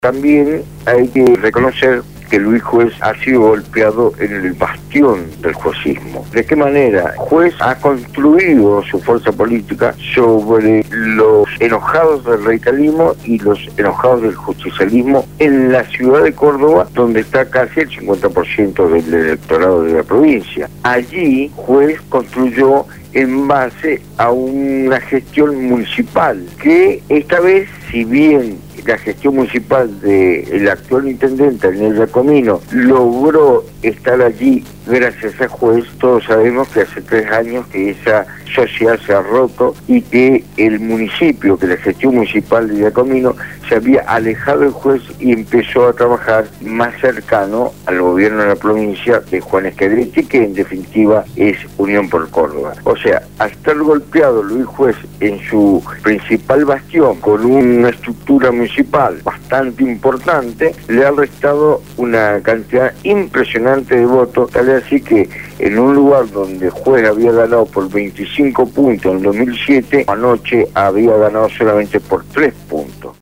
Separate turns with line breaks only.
También hay que reconocer que Luis Juez ha sido golpeado en el bastión del juecismo. ¿De qué manera? Juez ha construido su fuerza política sobre los enojados del radicalismo y los enojados del justicialismo en la ciudad de Córdoba, donde está casi el 50% del electorado de la provincia. Allí, Juez construyó en base a una gestión municipal, que esta vez, si bien la gestión municipal del actual intendente, Daniel Giacomino, logró estar allí gracias a Juez, todos sabemos que hace 3 años que esa sociedad se ha roto y que el municipio, que la gestión municipal de Giacomino, se había alejado del Juez y empezó a trabajar más cercano al gobierno de la provincia de Juan Schiavetti, que en definitiva es Unión por Córdoba. O sea, al estar golpeado Luis Juez en su principal bastión con una estructura municipal bastante importante, le ha restado una cantidad impresionante de votos, tal es así que en un lugar donde Juez había ganado por 25 puntos en 2007, anoche había ganado solamente por 3 puntos.